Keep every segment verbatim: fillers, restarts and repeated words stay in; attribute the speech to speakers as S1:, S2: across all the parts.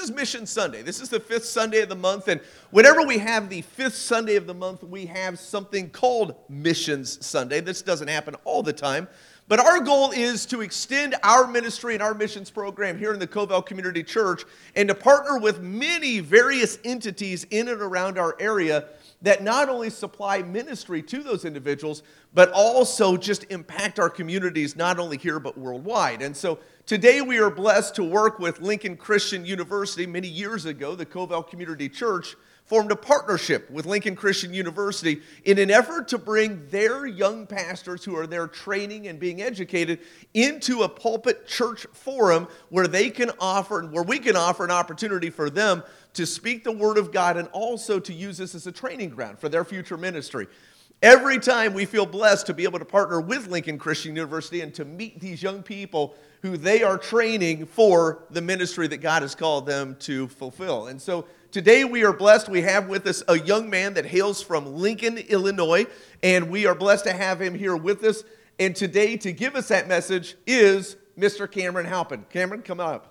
S1: is Mission Sunday. This is the fifth Sunday of the month, and whenever we have the fifth Sunday of the month, we have something called Missions Sunday. This doesn't happen all the time, but our goal is to extend our ministry and our missions program here in the Covell Community Church and to partner with many various entities in and around our area that not only supply ministry to those individuals, but also just impact our communities, not only here, but worldwide. And so today we are blessed to work with Lincoln Christian University. Many years ago, the Covell Community Church formed a partnership with Lincoln Christian University in an effort to bring their young pastors who are there training and being educated into a pulpit church forum where they can offer, where we can offer an opportunity for them to speak the word of God and also to use this as a training ground for their future ministry. Every time we feel blessed to be able to partner with Lincoln Christian University and to meet these young people who they are training for the ministry that God has called them to fulfill. And so today we are blessed. We have with us a young man that hails from Lincoln, Illinois, and we are blessed to have him here with us. And today to give us that message is Mister Cameron Halpin. Cameron, come up.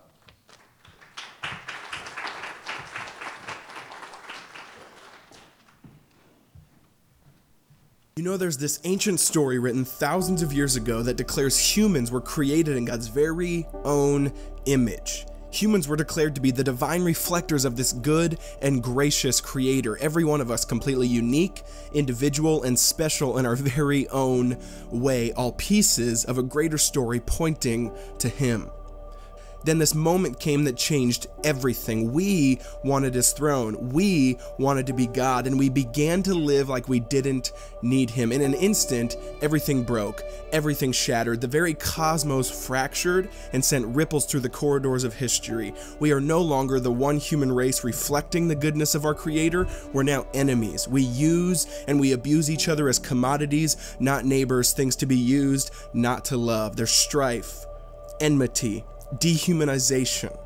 S2: You know, there's this ancient story written thousands of years ago that declares humans were created in God's very own image. Humans were declared to be the divine reflectors of this good and gracious Creator. Every one of us completely unique, individual, and special in our very own way, all pieces of a greater story pointing to Him. Then this moment came that changed everything. We wanted His throne. We wanted to be God, and we began to live like we didn't need Him. In an instant, everything broke. Everything shattered. The very cosmos fractured and sent ripples through the corridors of history. We are no longer the one human race reflecting the goodness of our Creator. We're now enemies. We use and we abuse each other as commodities, not neighbors, things to be used, not to love. There's strife, enmity, dehumanization.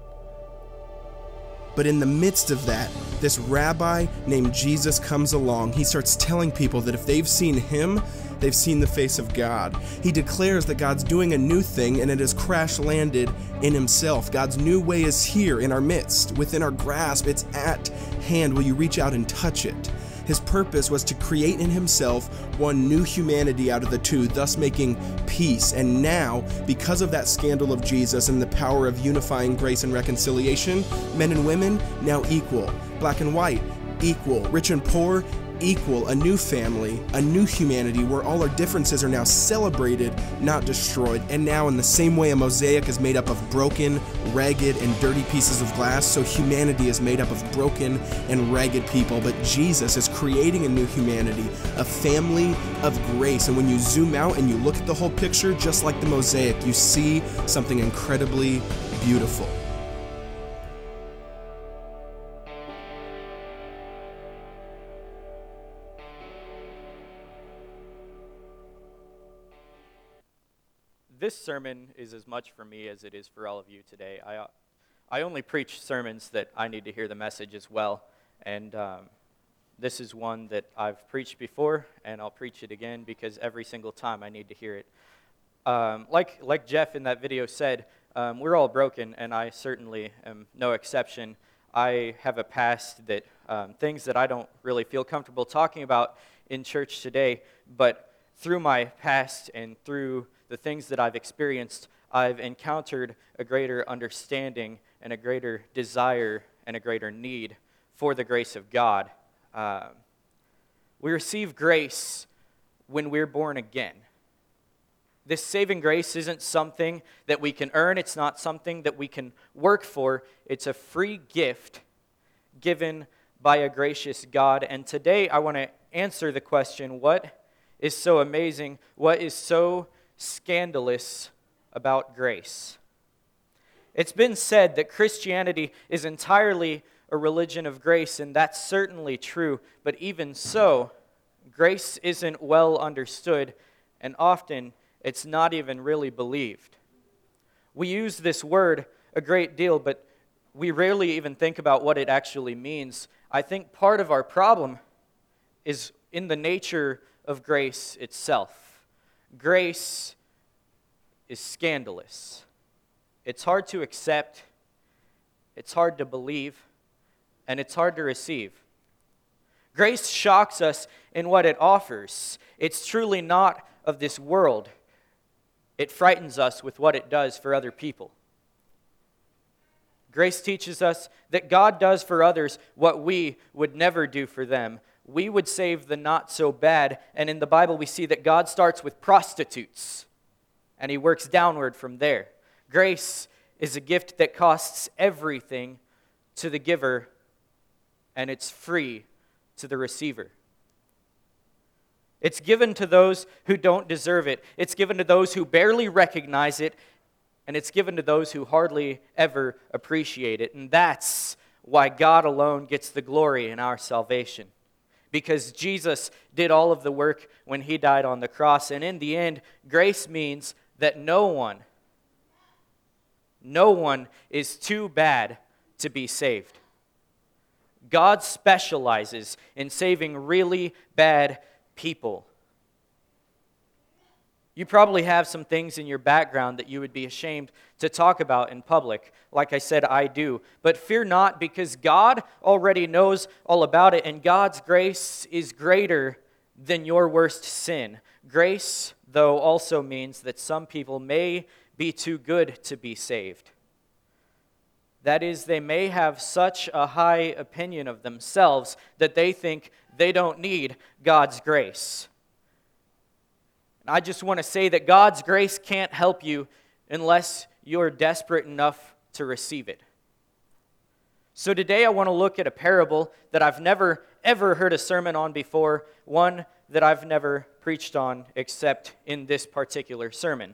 S2: But in the midst of that, this rabbi named Jesus comes along. He starts telling people that if they've seen Him, they've seen the face of God. He declares that God's doing a new thing and it has crash landed in Himself. God's new way is here in our midst, within our grasp. It's at hand. Will you reach out and touch it? His purpose was to create in Himself one new humanity out of the two, thus making peace. And now, because of that scandal of Jesus and the power of unifying grace and reconciliation, men and women now equal. Black and white, equal. Rich and poor, equal. A new family, a new humanity where all our differences are now celebrated, not destroyed. And now, in the same way a mosaic is made up of broken, ragged, and dirty pieces of glass, so humanity is made up of broken and ragged people. But Jesus is creating a new humanity, a family of grace. And when you zoom out and you look at the whole picture, just like the mosaic, you see something incredibly beautiful.
S3: This sermon is as much for me as it is for all of you today. I, I only preach sermons that I need to hear the message as well, and um, this is one that I've preached before, and I'll preach it again because every single time I need to hear it. Um, like, like Jeff in that video said, um, we're all broken, and I certainly am no exception. I have a past that, um, things that I don't really feel comfortable talking about in church today, but through my past and through the things that I've experienced, I've encountered a greater understanding and a greater desire and a greater need for the grace of God. Uh, we receive grace when we're born again. This saving grace isn't something that we can earn. It's not something that we can work for. It's a free gift given by a gracious God. And today I want to answer the question, what is so amazing? What is so scandalous about grace? It's been said that Christianity is entirely a religion of grace, and that's certainly true. But even so, grace isn't well understood, and often it's not even really believed. We use this word a great deal, but we rarely even think about what it actually means. I think part of our problem is in the nature of grace itself. Grace is scandalous. It's hard to accept. it's hard to believe, and it's hard to receive. Grace shocks us in what it offers. It's truly not of this world. It frightens us with what it does for other people. Grace teaches us that God does for others what we would never do for them. We would save the not so bad, and in the Bible we see that God starts with prostitutes, and He works downward from there. Grace is a gift that costs everything to the giver, and it's free to the receiver. It's given to those who don't deserve it. It's given to those who barely recognize it, and it's given to those who hardly ever appreciate it. And that's why God alone gets the glory in our salvation. Because Jesus did all of the work when He died on the cross. And in the end, grace means that no one, no one is too bad to be saved. God specializes in saving really bad people. You probably have some things in your background that you would be ashamed to talk about in public. Like I said, I do. But fear not, because God already knows all about it, and God's grace is greater than your worst sin. Grace, though, also means that some people may be too good to be saved. That is, they may have such a high opinion of themselves that they think they don't need God's grace. And I just want to say that God's grace can't help you unless you're desperate enough to receive it. So today I want to look at a parable that I've never, ever heard a sermon on before, one that I've never preached on except in this particular sermon.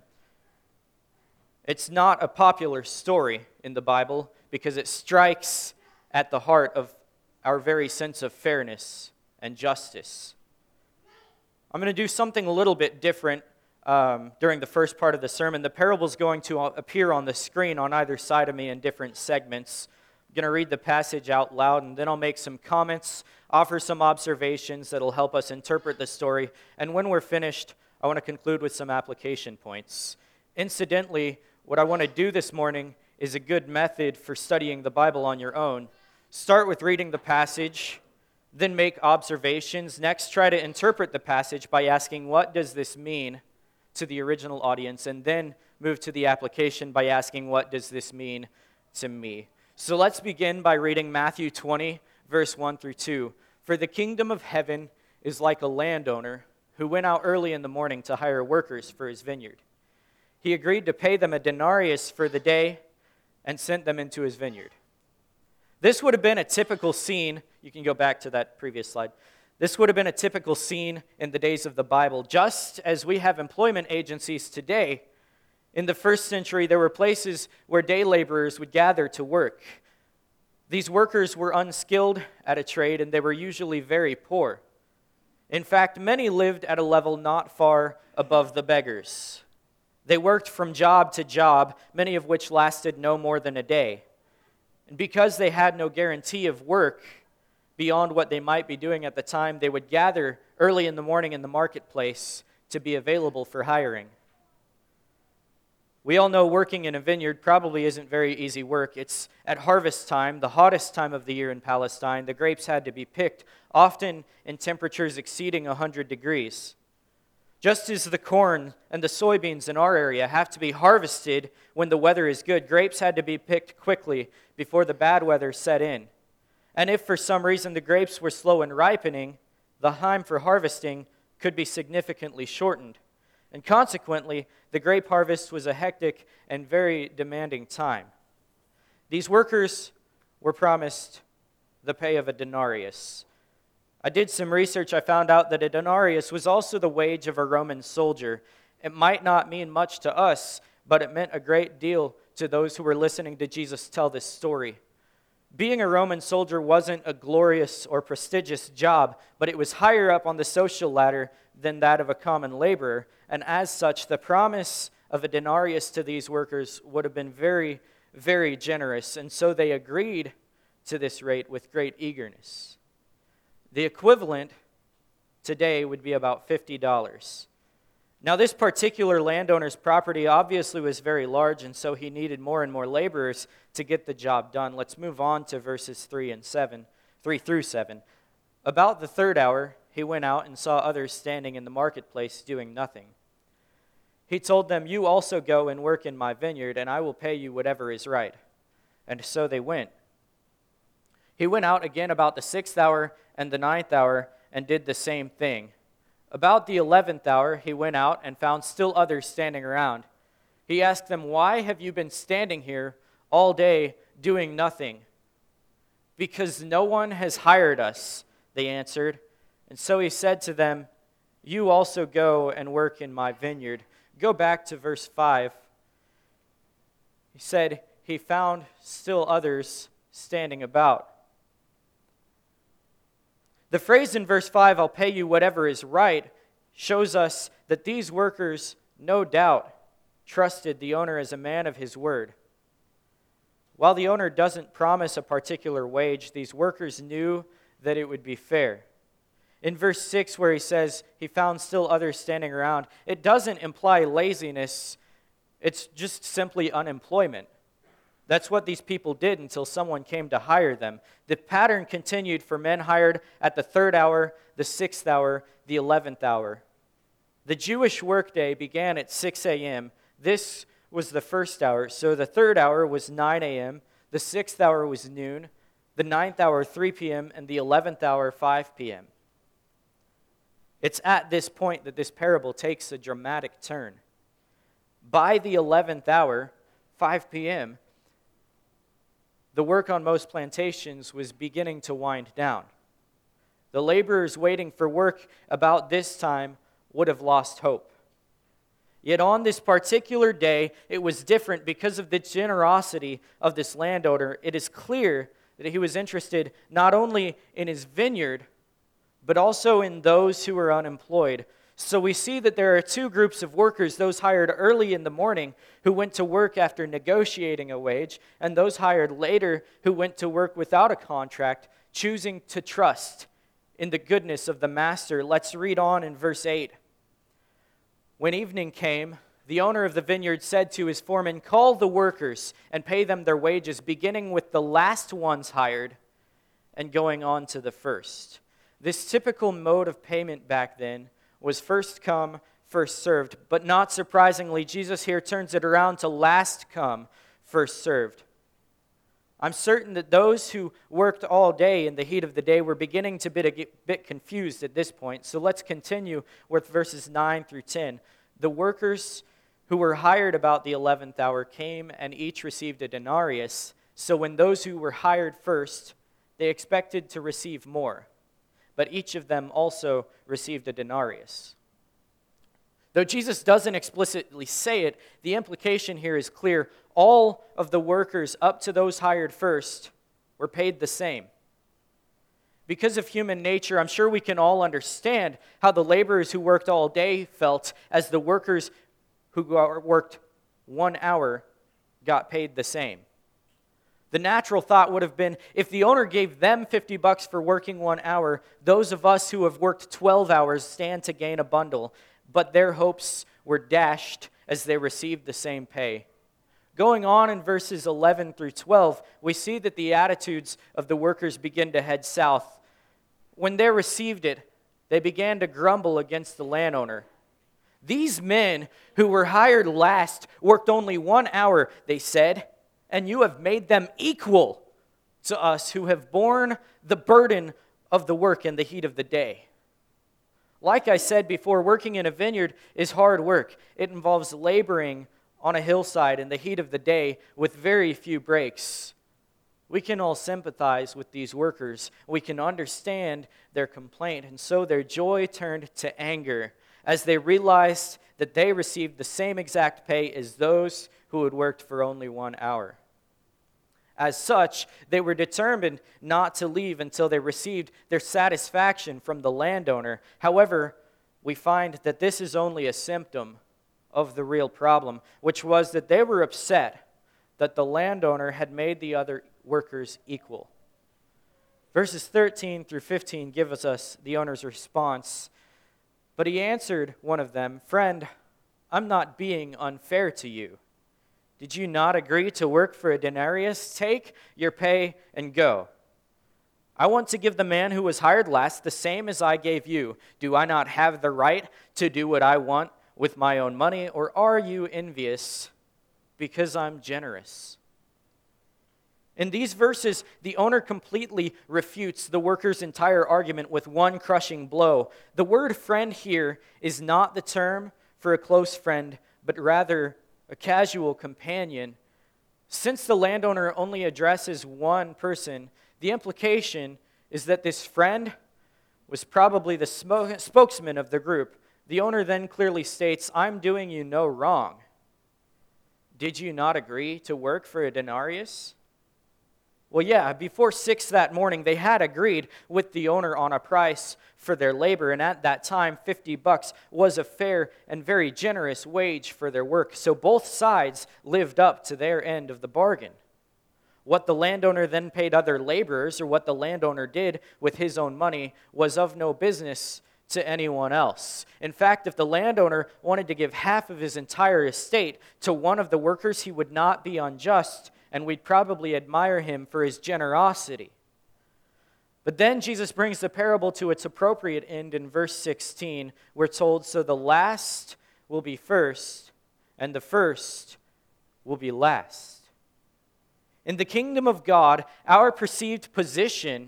S3: It's not a popular story in the Bible because it strikes at the heart of our very sense of fairness and justice. I'm going to do something a little bit different um, during the first part of the sermon. The parable is going to appear on the screen on either side of me in different segments. I'm going to read the passage out loud, and then I'll make some comments, offer some observations that will help us interpret the story. And when we're finished, I want to conclude with some application points. Incidentally, what I want to do this morning is a good method for studying the Bible on your own. Start with reading the passage, then make observations. Next, try to interpret the passage by asking, what does this mean to the original audience? And then move to the application by asking, what does this mean to me? So let's begin by reading Matthew twenty, verse one through two. For the kingdom of heaven is like a landowner who went out early in the morning to hire workers for his vineyard. He agreed to pay them a denarius for the day and sent them into his vineyard. This would have been a typical scene. You can go back to that previous slide. This would have been a typical scene in the days of the Bible. Just as we have employment agencies today, in the first century, there were places where day laborers would gather to work. These workers were unskilled at a trade, and they were usually very poor. In fact, many lived at a level not far above the beggars. They worked from job to job, many of which lasted no more than a day. And because they had no guarantee of work beyond what they might be doing at the time, they would gather early in the morning in the marketplace to be available for hiring. We all know working in a vineyard probably isn't very easy work. It's at harvest time, the hottest time of the year in Palestine. The grapes had to be picked, often in temperatures exceeding one hundred degrees. Just as the corn and the soybeans in our area have to be harvested when the weather is good, grapes had to be picked quickly before the bad weather set in. And if for some reason the grapes were slow in ripening, the time for harvesting could be significantly shortened. And consequently, the grape harvest was a hectic and very demanding time. These workers were promised the pay of a denarius. I did some research. I found out that a denarius was also the wage of a Roman soldier. It might not mean much to us, but it meant a great deal to those who were listening to Jesus tell this story. Being a Roman soldier wasn't a glorious or prestigious job, but it was higher up on the social ladder than that of a common laborer, and as such, the promise of a denarius to these workers would have been very, very generous, and so they agreed to this rate with great eagerness. The equivalent today would be about fifty dollars. Now, this particular landowner's property obviously was very large, and so he needed more and more laborers to get the job done. Let's move on to verses three and seven, three through seven. About the third hour, he went out and saw others standing in the marketplace doing nothing. He told them, "You also go and work in my vineyard, and I will pay you whatever is right." And so they went. He went out again about the sixth hour and the ninth hour and did the same thing. About the eleventh hour, he went out and found still others standing around. He asked them, "Why have you been standing here all day doing nothing?" "Because no one has hired us," they answered. And so he said to them, "You also go and work in my vineyard." Go back to verse five. He said he found still others standing about. The phrase in verse five, "I'll pay you whatever is right," shows us that these workers, no doubt, trusted the owner as a man of his word. While the owner doesn't promise a particular wage, these workers knew that it would be fair. In verse six, where he says he found still others standing around, it doesn't imply laziness. It's just simply unemployment. That's what these people did until someone came to hire them. The pattern continued for men hired at the third hour, the sixth hour, the eleventh hour. The Jewish workday began at six a.m. This was the first hour. So the third hour was nine a.m., the sixth hour was noon, the ninth hour three p.m., and the eleventh hour five p.m. It's at this point that this parable takes a dramatic turn. By the eleventh hour, five p.m., the work on most plantations was beginning to wind down. The laborers waiting for work about this time would have lost hope. Yet on this particular day, it was different because of the generosity of this landowner. It is clear that he was interested not only in his vineyard, but also in those who were unemployed. So we see that there are two groups of workers, those hired early in the morning who went to work after negotiating a wage, and those hired later who went to work without a contract, choosing to trust in the goodness of the master. Let's read on in verse eight. When evening came, the owner of the vineyard said to his foreman, "Call the workers and pay them their wages, beginning with the last ones hired and going on to the first." This typical mode of payment back then was first come, first served. But not surprisingly, Jesus here turns it around to last come, first served. I'm certain that those who worked all day in the heat of the day were beginning to be a bit confused at this point. So let's continue with verses nine through ten. The workers who were hired about the eleventh hour came and each received a denarius. So when those who were hired first, they expected to receive more. But each of them also received a denarius. Though Jesus doesn't explicitly say it, the implication here is clear. All of the workers, up to those hired first, were paid the same. Because of human nature, I'm sure we can all understand how the laborers who worked all day felt as the workers who worked one hour got paid the same. The natural thought would have been, if the owner gave them fifty bucks for working one hour, those of us who have worked twelve hours stand to gain a bundle. But their hopes were dashed as they received the same pay. Going on in verses eleven through twelve, we see that the attitudes of the workers begin to head south. When they received it, they began to grumble against the landowner. These men who were hired last worked only one hour, they said, and you have made them equal to us who have borne the burden of the work in the heat of the day. Like I said before, working in a vineyard is hard work. It involves laboring on a hillside in the heat of the day with very few breaks. We can all sympathize with these workers. We can understand their complaint, and so their joy turned to anger as they realized that they received the same exact pay as those who had worked for only one hour. As such, they were determined not to leave until they received their satisfaction from the landowner. However, we find that this is only a symptom of the real problem, which was that they were upset that the landowner had made the other workers equal. Verses thirteen through fifteen give us, us the owner's response. But he answered one of them, "Friend, I'm not being unfair to you. Did you not agree to work for a denarius? Take your pay and go. I want to give the man who was hired last the same as I gave you. Do I not have the right to do what I want with my own money, or are you envious because I'm generous?" In these verses, the owner completely refutes the worker's entire argument with one crushing blow. The word friend here is not the term for a close friend, but rather a casual companion. Since the landowner only addresses one person, the implication is that this friend was probably the smo- spokesman of the group. The owner then clearly states, "I'm doing you no wrong. Did you not agree to work for a denarius?" Well, yeah, before six that morning, they had agreed with the owner on a price for their labor, and at that time, fifty bucks was a fair and very generous wage for their work. So both sides lived up to their end of the bargain. What the landowner then paid other laborers, or what the landowner did with his own money, was of no business to anyone else. In fact, if the landowner wanted to give half of his entire estate to one of the workers, he would not be unjust, and we'd probably admire him for his generosity. But then Jesus brings the parable to its appropriate end in verse sixteen. We're told, "So the last will be first, and the first will be last." In the kingdom of God, our perceived position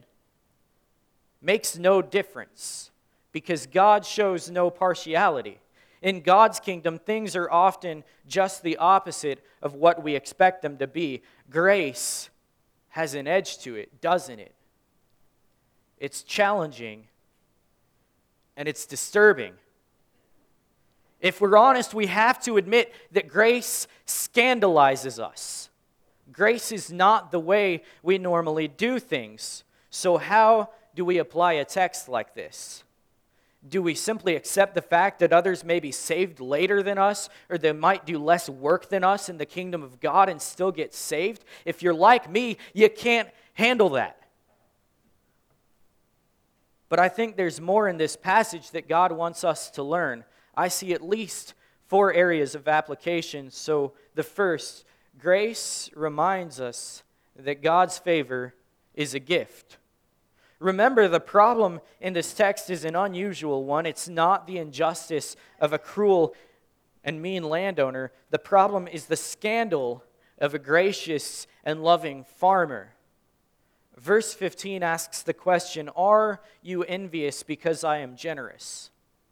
S3: makes no difference because God shows no partiality. In God's kingdom, things are often just the opposite of what we expect them to be. Grace has an edge to it, doesn't it? It's challenging and it's disturbing. If we're honest, we have to admit that grace scandalizes us. Grace is not the way we normally do things. So how do we apply a text like this? Do we simply accept the fact that others may be saved later than us, or they might do less work than us in the kingdom of God and still get saved? If you're like me, you can't handle that. But I think there's more in this passage that God wants us to learn. I see at least four areas of application. So the first, grace reminds us that God's favor is a gift. Remember, the problem in this text is an unusual one. It's not the injustice of a cruel and mean landowner. The problem is the scandal of a gracious and loving farmer. Verse fifteen asks the question, "Are you envious because I am generous?"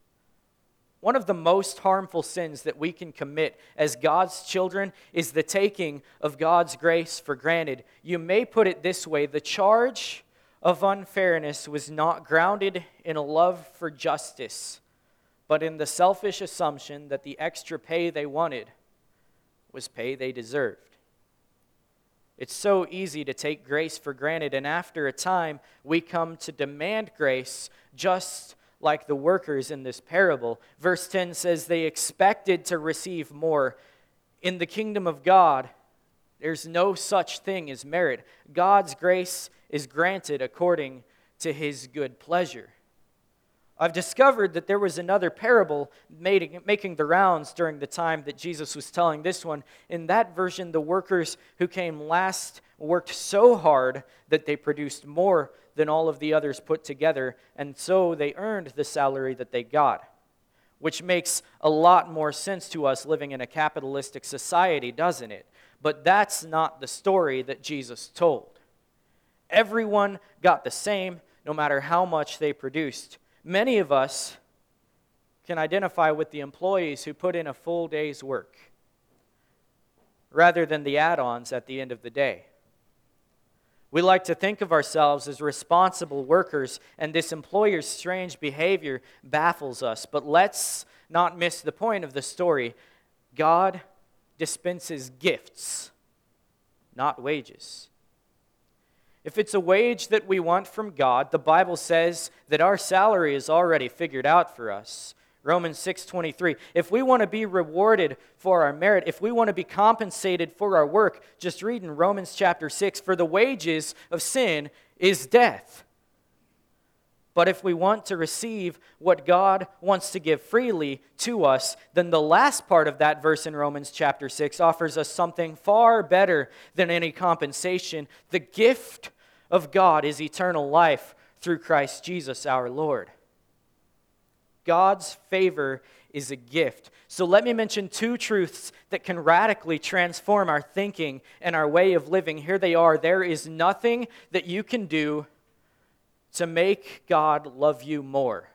S3: One of the most harmful sins that we can commit as God's children is the taking of God's grace for granted. You may put it this way: the charge of unfairness was not grounded in a love for justice, but in the selfish assumption that the extra pay they wanted was pay they deserved. It's so easy to take grace for granted, and after a time, we come to demand grace just like the workers in this parable. Verse ten says they expected to receive more. In the kingdom of God, there's no such thing as merit. God's grace is granted according to his good pleasure. I've discovered that there was another parable made, making the rounds during the time that Jesus was telling this one. In that version, the workers who came last worked so hard that they produced more than all of the others put together, and so they earned the salary that they got, which makes a lot more sense to us living in a capitalistic society, doesn't it? But that's not the story that Jesus told. Everyone got the same, no matter how much they produced. Many of us can identify with the employees who put in a full day's work rather than the add-ons at the end of the day. We like to think of ourselves as responsible workers, and this employer's strange behavior baffles us. But let's not miss the point of the story. God dispenses gifts, not wages. If it's a wage that we want from God, the Bible says that our salary is already figured out for us. Romans six twenty-three. If we want to be rewarded for our merit, if we want to be compensated for our work, just read in Romans chapter six, for the wages of sin is death. But if we want to receive what God wants to give freely to us, then the last part of that verse in Romans chapter six offers us something far better than any compensation. The gift of God is eternal life through Christ Jesus our Lord. God's favor is a gift. So let me mention two truths that can radically transform our thinking and our way of living. Here they are. There is nothing that you can do to make God love you more.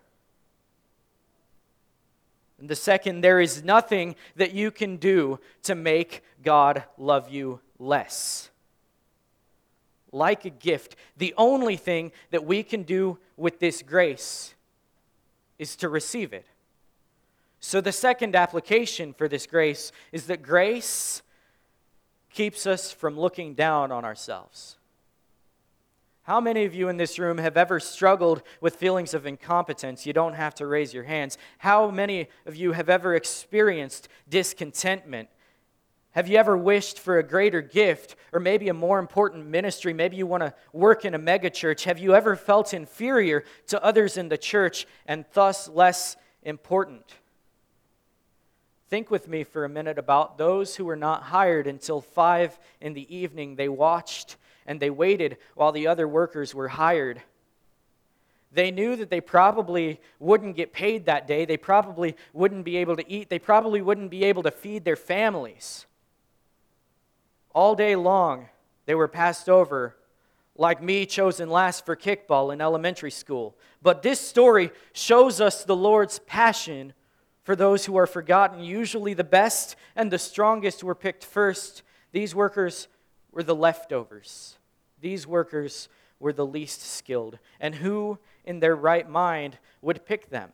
S3: And the second, there is nothing that you can do to make God love you less. Like a gift, the only thing that we can do with this grace is to receive it. So the second application for this grace is that grace keeps us from looking down on ourselves. How many of you in this room have ever struggled with feelings of incompetence? You don't have to raise your hands. How many of you have ever experienced discontentment? Have you ever wished for a greater gift or maybe a more important ministry? Maybe you want to work in a megachurch. Have you ever felt inferior to others in the church and thus less important? Think with me for a minute about those who were not hired until five in the evening. They watched and they waited while the other workers were hired. They knew that they probably wouldn't get paid that day. They probably wouldn't be able to eat. They probably wouldn't be able to feed their families. All day long, they were passed over, like me chosen last for kickball in elementary school. But this story shows us the Lord's passion for those who are forgotten. Usually the best and the strongest were picked first. These workers were the leftovers. These workers were the least skilled. And who in their right mind would pick them?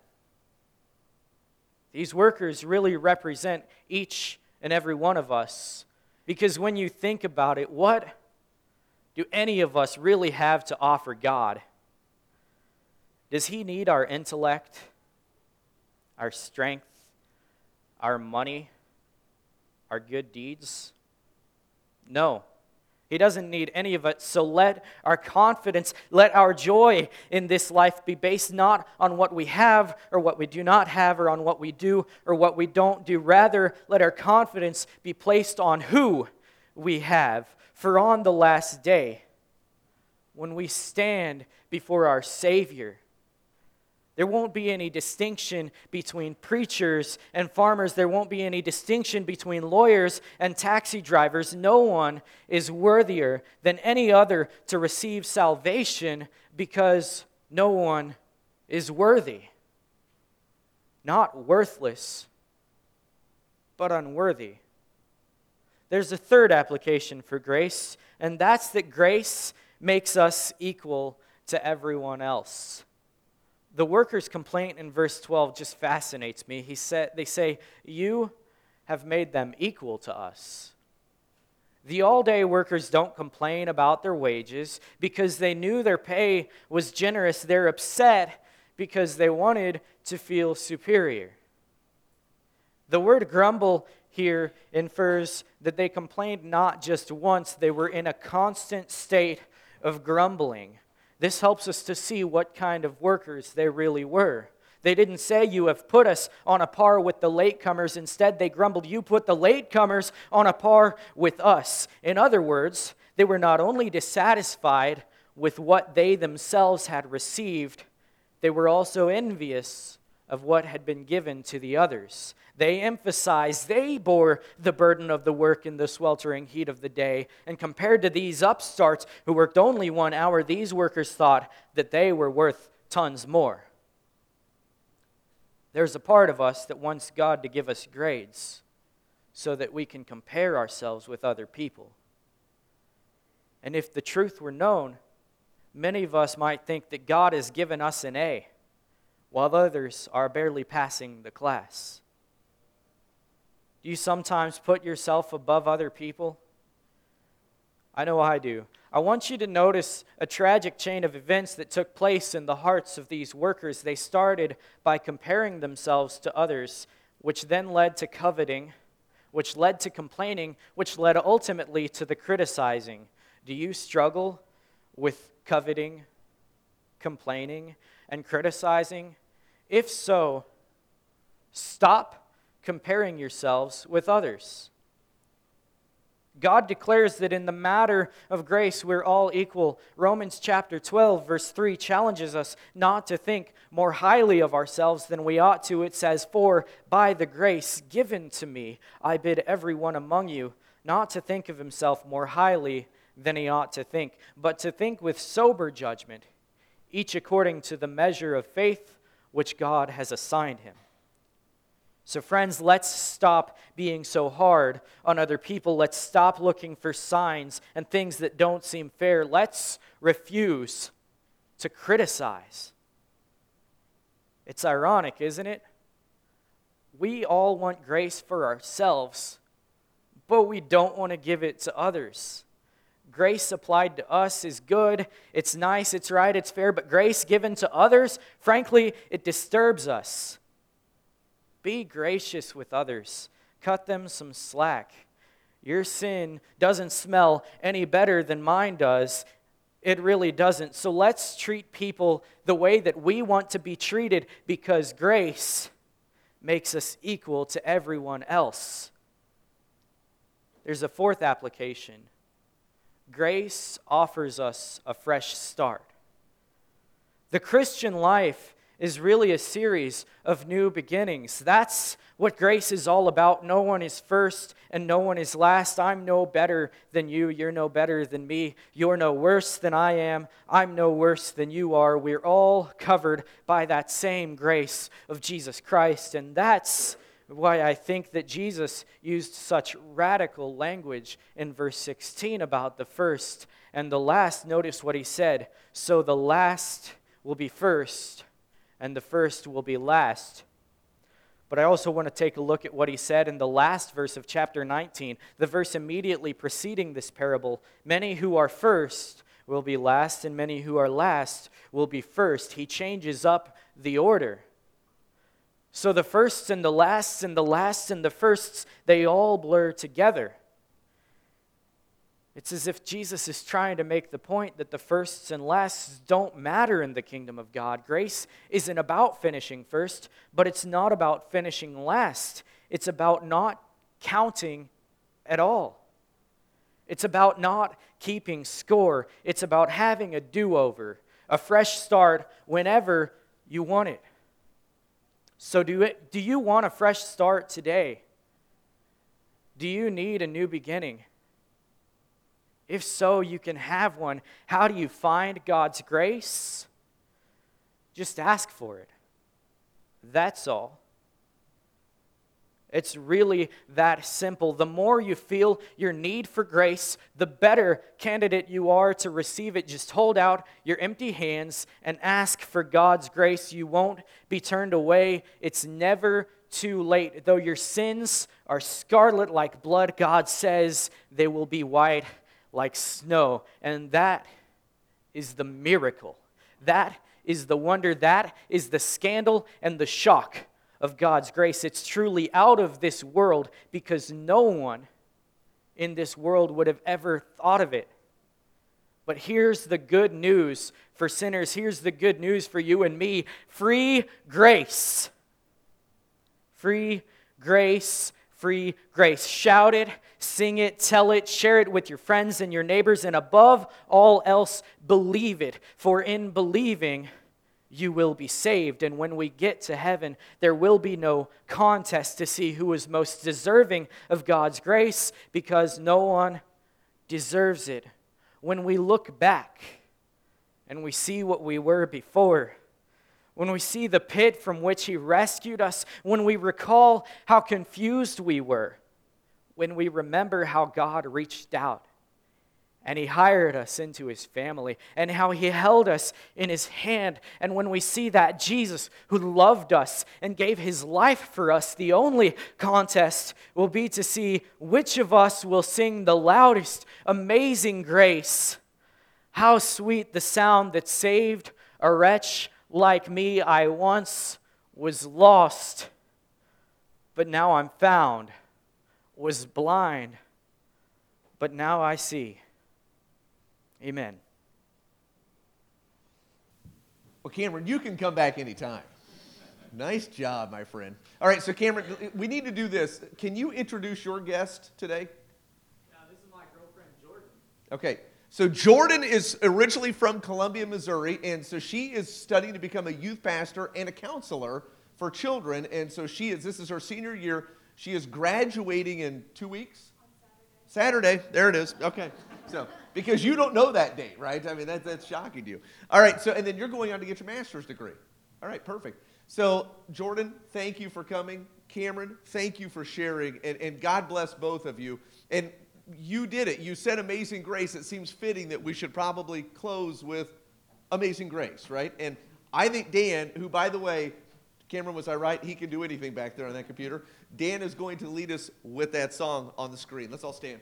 S3: These workers really represent each and every one of us. Because when you think about it, what do any of us really have to offer God? Does He need our intellect, our strength, our money, our good deeds? No. He doesn't need any of it. So let our confidence, let our joy in this life be based not on what we have or what we do not have or on what we do or what we don't do. Rather, let our confidence be placed on who we have. For on the last day, when we stand before our Savior, there won't be any distinction between preachers and farmers. There won't be any distinction between lawyers and taxi drivers. No one is worthier than any other to receive salvation because no one is worthy. Not worthless, but unworthy. There's a third application for grace, and that's that grace makes us equal to everyone else. The workers' complaint in verse twelve just fascinates me. He said, they say, "You have made them equal to us." The all-day workers don't complain about their wages because they knew their pay was generous. They're upset because they wanted to feel superior. The word grumble here infers that they complained not just once, they were in a constant state of grumbling. This helps us to see what kind of workers they really were. They didn't say, "You have put us on a par with the latecomers." Instead, they grumbled, "You put the latecomers on a par with us." In other words, they were not only dissatisfied with what they themselves had received, they were also envious of what had been given to the others. They emphasized they bore the burden of the work in the sweltering heat of the day. And compared to these upstarts who worked only one hour, these workers thought that they were worth tons more. There's a part of us that wants God to give us grades so that we can compare ourselves with other people. And if the truth were known, many of us might think that God has given us an A, while others are barely passing the class. Do you sometimes put yourself above other people? I know I do. I want you to notice a tragic chain of events that took place in the hearts of these workers. They started by comparing themselves to others, which then led to coveting, which led to complaining, which led ultimately to the criticizing. Do you struggle with coveting? complaining and criticizing? If so, stop comparing yourselves with others. God declares that in the matter of grace, we're all equal. Romans chapter twelve, verse three challenges us not to think more highly of ourselves than we ought to. It says, "For by the grace given to me, I bid everyone among you not to think of himself more highly than he ought to think, but to think with sober judgment, each according to the measure of faith which God has assigned him." So friends, let's stop being so hard on other people. Let's stop looking for signs and things that don't seem fair. Let's refuse to criticize. It's ironic, isn't it? We all want grace for ourselves, but we don't want to give it to others. Grace applied to us is good, it's nice, it's right, it's fair, but grace given to others, frankly, it disturbs us. Be gracious with others. Cut them some slack. Your sin doesn't smell any better than mine does. It really doesn't. So let's treat people the way that we want to be treated, because grace makes us equal to everyone else. There's a fourth application. Grace offers us a fresh start. The Christian life is really a series of new beginnings. That's what grace is all about. No one is first and no one is last. I'm no better than you. You're no better than me. You're no worse than I am. I'm no worse than you are. We're all covered by that same grace of Jesus Christ. And that's why I think that Jesus used such radical language in verse sixteen about the first and the last. Notice what he said. So the last will be first, and the first will be last. But I also want to take a look at what he said in the last verse of chapter nineteen, the verse immediately preceding this parable. Many who are first will be last, and many who are last will be first. He changes up the order. So the firsts and the lasts and the lasts and the firsts, they all blur together. It's as if Jesus is trying to make the point that the firsts and lasts don't matter in the kingdom of God. Grace isn't about finishing first, but it's not about finishing last. It's about not counting at all. It's about not keeping score. It's about having a do-over, a fresh start whenever you want it. So do it, do you want a fresh start today? Do you need a new beginning? If so, you can have one. How do you find God's grace? Just ask for it. That's all. It's really that simple. The more you feel your need for grace, the better candidate you are to receive it. Just hold out your empty hands and ask for God's grace. You won't be turned away. It's never too late. Though your sins are scarlet like blood, God says they will be white like snow. And that is the miracle. That is the wonder. That is the scandal and the shock of God's grace. It's truly out of this world, because no one in this world would have ever thought of it. But here's the good news for sinners. Here's the good news for you and me. Free grace. Free grace. Free grace. Shout it, sing it, tell it, share it with your friends and your neighbors, and above all else, believe it. For in believing, you will be saved. And when we get to heaven, there will be no contest to see who is most deserving of God's grace, because no one deserves it. When we look back and we see what we were before, when we see the pit from which He rescued us, when we recall how confused we were, when we remember how God reached out and He hired us into His family, and how He held us in His hand, and when we see that Jesus who loved us and gave His life for us, the only contest will be to see which of us will sing the loudest, amazing grace. How sweet the sound that saved a wretch like me. I once was lost, but now I'm found, was blind, but now I see. Amen.
S1: Well, Cameron, you can come back anytime. Nice job, my friend. All right, so Cameron, we need to do this. Can you introduce your guest today?
S3: Yeah, this is my girlfriend, Jordan.
S1: Okay, so Jordan is originally from Columbia, Missouri, and so she is studying to become a youth pastor and a counselor for children, and so she is, this is her senior year. She is graduating in two weeks? Saturday. Saturday, there it is. Okay, so, because you don't know that date, right? I mean, that, that's shocking to you. All right, so, and then you're going on to get your master's degree. All right, perfect. So, Jordan, thank you for coming. Cameron, thank you for sharing, and, and God bless both of you. And you did it. You said Amazing Grace. It seems fitting that we should probably close with Amazing Grace, right? And I think Dan, who, by the way, Cameron, was I right? He can do anything back there on that computer. Dan is going to lead us with that song on the screen. Let's all stand.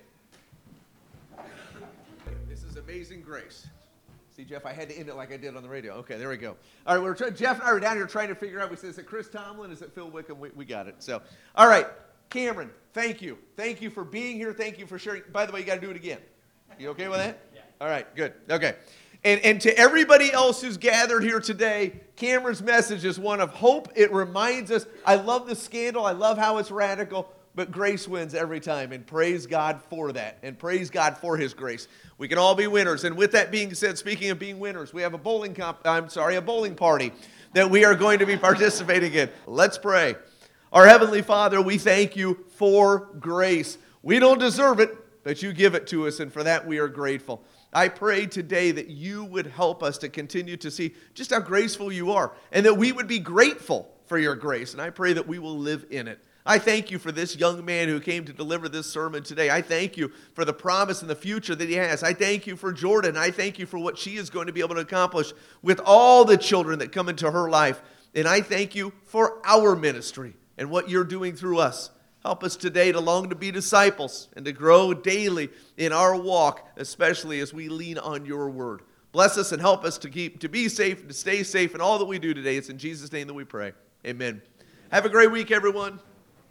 S1: This is Amazing Grace. See, Jeff, I had to end it like I did on the radio. Okay, there we go. All right, we're try- Jeff and I were down here trying to figure out. We said, is it Chris Tomlin? Is it Phil Wickham? We, we got it. So, all right, Cameron, thank you. Thank you for being here. Thank you for sharing. By the way, you got to do it again. You okay with that? Yeah. All right, good. Okay. And, and to everybody else who's gathered here today, Cameron's message is one of hope. It reminds us, I love the scandal. I love how it's radical, but grace wins every time. And praise God for that. And praise God for his grace. We can all be winners. And with that being said, speaking of being winners, we have a bowling comp, I'm sorry, a bowling party that we are going to be participating in. Let's pray. Our Heavenly Father, we thank you for grace. We don't deserve it, but you give it to us, and for that we are grateful. I pray today that you would help us to continue to see just how graceful you are, and that we would be grateful for your grace, and I pray that we will live in it. I thank you for this young man who came to deliver this sermon today. I thank you for the promise and the future that he has. I thank you for Jordan. I thank you for what she is going to be able to accomplish with all the children that come into her life. And I thank you for our ministry and what you're doing through us. Help us today to long to be disciples and to grow daily in our walk, especially as we lean on your word. Bless us and help us to keep to be safe and to stay safe in all that we do today. It's in Jesus' name that we pray. Amen. Have a great week, everyone.